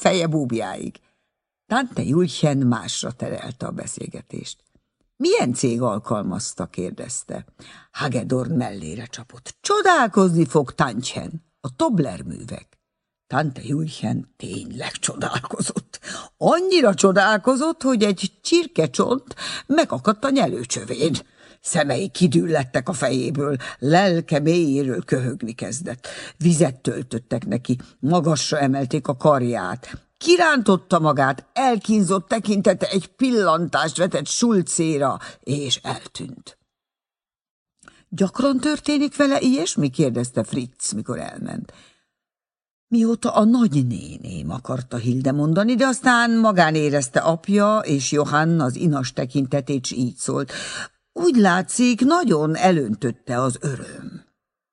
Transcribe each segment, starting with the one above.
feje búbjáig. Tante Julchen másra terelte a beszélgetést. Milyen cég alkalmazta? kérdezte. Hagedorn mellére csapott. Csodálkozni fog, Tantchen, a Tobler művek. Tante Julchen tényleg csodálkozott. Annyira csodálkozott, hogy egy csirkecsont megakadt a nyelőcsövén. Szemei kidüllettek a fejéből, lelke mélyéről köhögni kezdett. Vizet töltöttek neki, magasra emelték a karját. Kirántotta magát, elkínzott tekintete egy pillantást vetett Schulzéra, és eltűnt. Gyakran történik vele ilyesmi? kérdezte Fritz, mikor elment. Mióta a nagynéném, akarta Hilde mondani, de aztán magán érezte apja, és Johann az inas tekintetét s így szólt. Úgy látszik, nagyon elöntötte az öröm.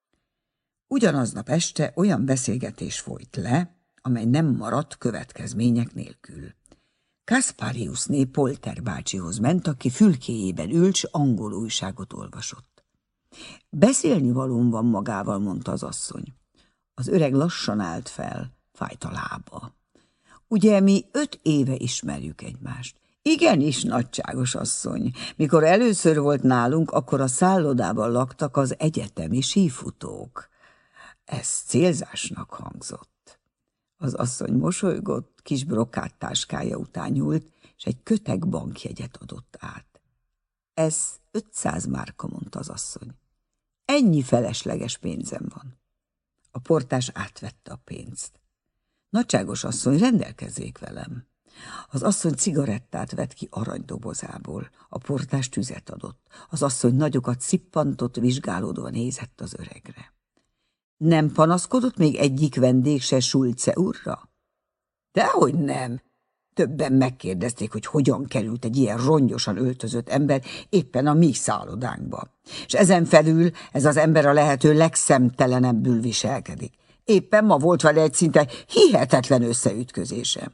Ugyanaznap este olyan beszélgetés folyt le, amely nem maradt következmények nélkül. Kaspariusné Polter bácsihoz ment, aki fülkéjében ült, s angol újságot olvasott. Beszélni valóm van magával, mondta az asszony. Az öreg lassan állt fel, fájt a lába. Ugye mi 5 éve ismerjük egymást. Igenis, nagyságos asszony. Mikor először volt nálunk, akkor a szállodában laktak az egyetemi sífutók. Ez célzásnak hangzott. Az asszony mosolygott, kis brokát táskája után nyúlt, és egy köteg bankjegyet adott át. Ez 500 márka, mondta az asszony. Ennyi felesleges pénzem van. A portás átvette a pénzt. Nagyságos asszony, rendelkezzék velem. Az asszony cigarettát vett ki aranydobozából. A portás tüzet adott. Az asszony nagyokat szippantott, vizsgálódva nézett az öregre. Nem panaszkodott még egyik vendég se Schulze úrra? Dehogy nem. Többen megkérdezték, hogy hogyan került egy ilyen rongyosan öltözött ember éppen a mi szállodánkba. És ezen felül ez az ember a lehető legszemtelenebbül viselkedik. Éppen ma volt vele egy szinte hihetetlen összeütközése.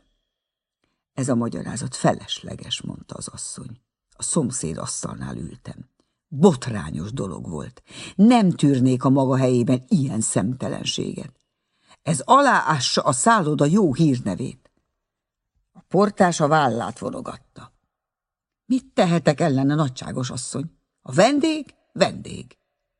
Ez a magyarázat felesleges, mondta az asszony. A szomszéd asztalnál ültem. Botrányos dolog volt. Nem tűrnék a maga helyében ilyen szemtelenséget. Ez aláássa a szálloda jó hírnevét. A portás a vállát vonogatta. Mit tehetek ellene, nagyságos asszony? A vendég? Vendég.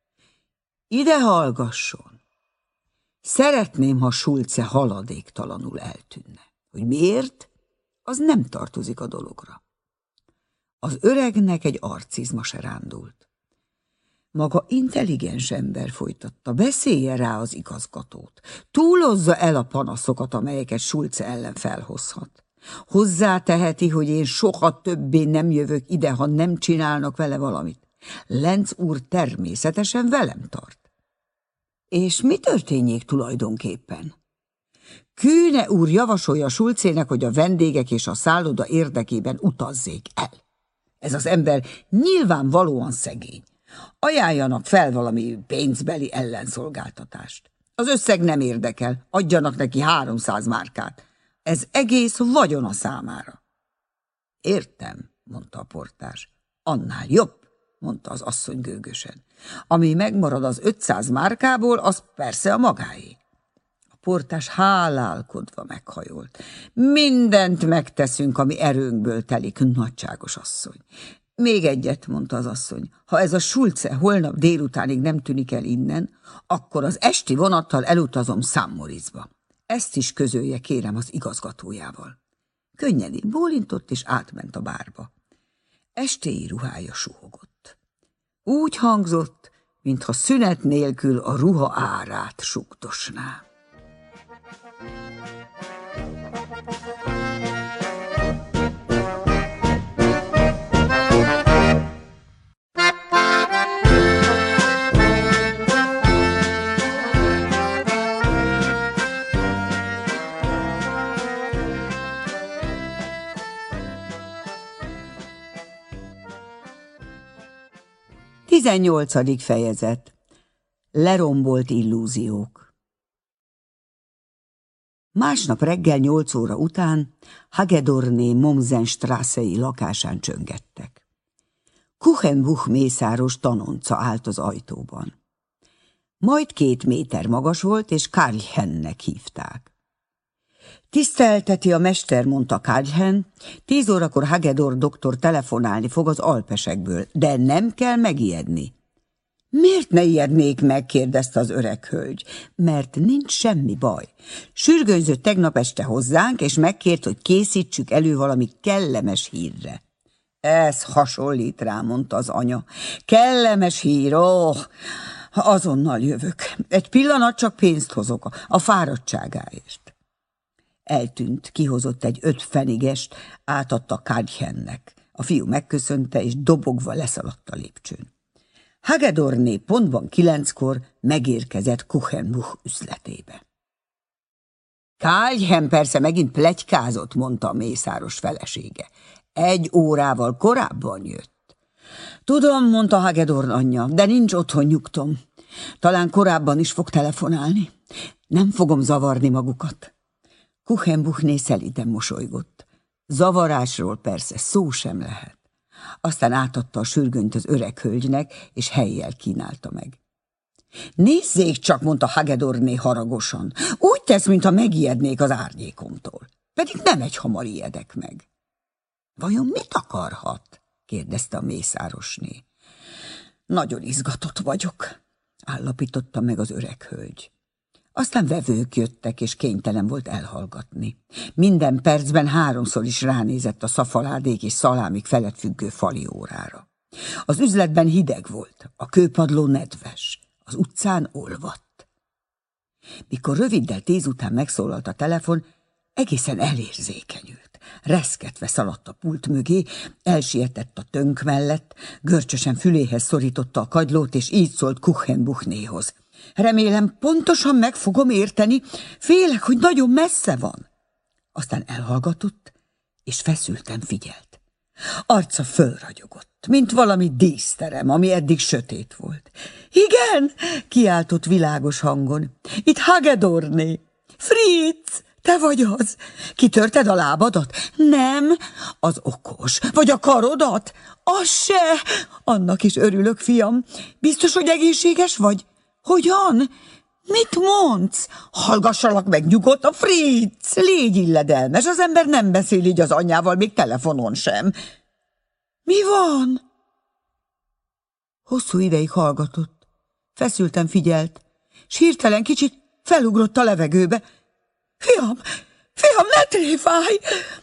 Ide hallgasson. Szeretném, ha Schulze haladéktalanul eltűnne. Hogy miért? Az nem tartozik a dologra. Az öregnek egy arcizma se rándult. Maga intelligens ember, folytatta, beszélje rá az igazgatót. Túlozza el a panaszokat, amelyeket Schulze ellen felhozhat. Hozzáteheti, hogy én soha többé nem jövök ide, ha nem csinálnak vele valamit. Lenz úr természetesen velem tart. És mi történjék tulajdonképpen? Kühne úr javasolja Schulzének, hogy a vendégek és a szálloda érdekében utazzék el. Ez az ember nyilvánvalóan szegény. Ajánljanak fel valami pénzbeli ellenszolgáltatást. Az összeg nem érdekel, adjanak neki 300 márkát. Ez egész vagyona számára. Értem, mondta a portás. Annál jobb, mondta az asszony gőgösen. Ami megmarad az 500 márkából, az persze a magáé. A portás hálálkodva meghajolt. Mindent megteszünk, ami erőnkből telik, nagyságos asszony. Még egyet, mondta az asszony. Ha ez a Schulze holnap délutánig nem tűnik el innen, akkor az esti vonattal elutazom St. Ezt is közölje, kérem, az igazgatójával. Könnyedén bólintott, és átment a bárba. Estéi ruhája suhogott. Úgy hangzott, mintha szünet nélkül a ruha árát sugdosná. Tizennyolcadik fejezet. Lerombolt illúziók. Másnap reggel 8 óra után Hagedorné Mommsenstraßei lakásán csöngettek. Kuchenbuch mészáros tanonca állt az ajtóban. Majd 2 méter magas volt, és Karlchennek hívták. Tisztelteti a mester, mondta Karlchen. 10 órakor Hagedorn doktor telefonálni fog az Alpesekből, de nem kell megijedni. Miért ne ijednék meg? Kérdezte az öreg hölgy. Mert nincs semmi baj. Sürgőnzött tegnap este hozzánk, és megkért, hogy készítsük elő valami kellemes hírre. Ez hasonlít rá, mondta az anya. Kellemes hír, azonnal jövök. Egy pillanat, csak pénzt hozok a fáradtságáért. Eltűnt, kihozott egy 5 pfennigest, átadta Karlchennek. A fiú megköszönte, és dobogva leszaladt a lépcsőn. Hagedorné pontban 9-kor megérkezett Kuchenbuch üzletébe. Karlchen persze megint pletykázott, mondta a mészáros felesége. 1 órával korábban jött. Tudom, mondta Hagedorn anyja, de nincs otthon nyugtom. Talán korábban is fog telefonálni. Nem fogom zavarni magukat. Kuchenbuchné szelíden mosolygott. Zavarásról persze szó sem lehet. Aztán átadta a sürgönyt az öreg hölgynek, és helyjel kínálta meg. Nézzék csak, mondta Hagedorné haragosan. Úgy tesz, mintha megijednék az árnyékomtól. Pedig nem egyhamar ijedek meg. Vajon mit akarhat? kérdezte a mészárosné. Nagyon izgatott vagyok, állapította meg az öreg hölgy. Aztán vevők jöttek, és kénytelen volt elhallgatni. Minden percben 3-szor is ránézett a szafaládék és szalámik felett függő fali órára. Az üzletben hideg volt, a kőpadló nedves, az utcán olvadt. Mikor röviddel 10 után megszólalt a telefon, egészen elérzékenyült. Reszketve szaladt a pult mögé, elsietett a tönk mellett, görcsösen füléhez szorította a kagylót, és így szólt Kuchenbuchnéhoz. Remélem, pontosan meg fogom érteni, félek, hogy nagyon messze van. Aztán elhallgatott, és feszülten figyelt. Arca fölragyogott, mint valami díszterem, ami eddig sötét volt. Igen, kiáltott világos hangon. Itt Hagedorné. Fritz, te vagy az. Kitörted a lábadat? Nem, az okos. Vagy a karodat? Az se. Annak is örülök, fiam. Biztos, hogy egészséges vagy? Hogyan? Mit mondsz? Hallgassalak meg nyugodtan, Fritz! Légy illedelmes, az ember nem beszél így az anyjával, még telefonon sem. Mi van? Hosszú ideig hallgatott. Feszülten figyelt, s hirtelen kicsit felugrott a levegőbe. Fiam, ne tréfálj!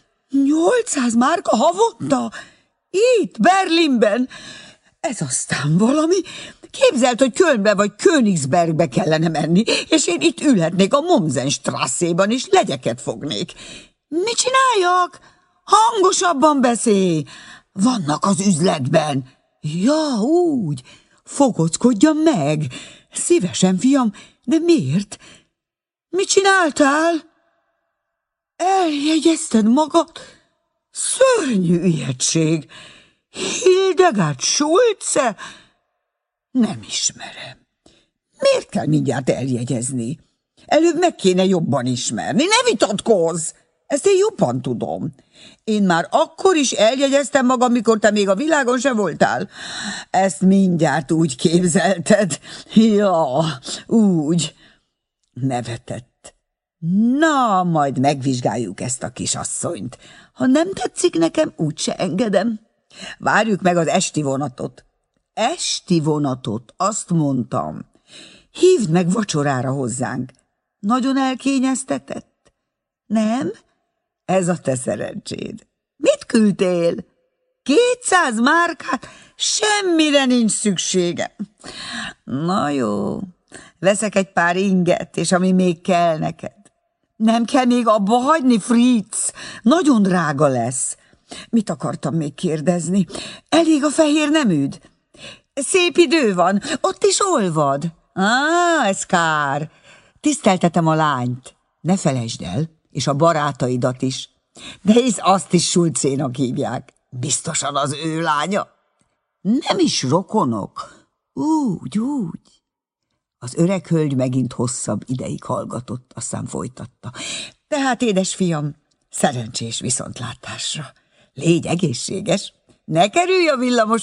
800 márka havonta? Itt, Berlinben. Ez aztán valami. Képzeld, hogy Kölnbe vagy Königsbergbe kellene menni, és én itt ülhetnék a Mommsenstrasséban, és legyeket fognék. Mit csináljak? Hangosabban beszélj! Vannak az üzletben. Ja, úgy. Fogockodjam meg. Szívesen, fiam, de miért? Mit csináltál? Eljegyezted magad? Szörnyű ijegység. Hildegard Schulze? Nem ismerem. Miért kell mindjárt eljegyezni? Előbb meg kéne jobban ismerni. Ne vitatkozz! Ezt én jobban tudom. Én már akkor is eljegyeztem magam, mikor te még a világon se voltál. Ezt mindjárt úgy képzelted. Ja, úgy. Nevetett. Na, majd megvizsgáljuk ezt a kisasszonyt. Ha nem tetszik nekem, úgyse engedem. Várjuk meg az esti vonatot. Esti vonatot, azt mondtam. Hívd meg vacsorára hozzánk. Nagyon elkényeztetett? Nem? Ez a te szerencséd. Mit küldtél? 200 márkát? Semmire nincs szükségem. Na jó, veszek egy pár inget, és ami még kell neked. Nem kell még abba hagyni, Fritz. Nagyon drága lesz. Mit akartam még kérdezni? Elég a fehér neműd? Szép idő van, ott is olvad. Ez kár. Tiszteltetem a lányt. Ne felejtsd el, és a barátaidat is. De hisz azt is Schulzénak hívják. Biztosan az ő lánya. Nem is rokonok. Úgy. Az öreg hölgy megint hosszabb ideig hallgatott, aztán folytatta. Tehát, édes fiam, szerencsés viszontlátásra. Légy egészséges, ne kerülj a villamos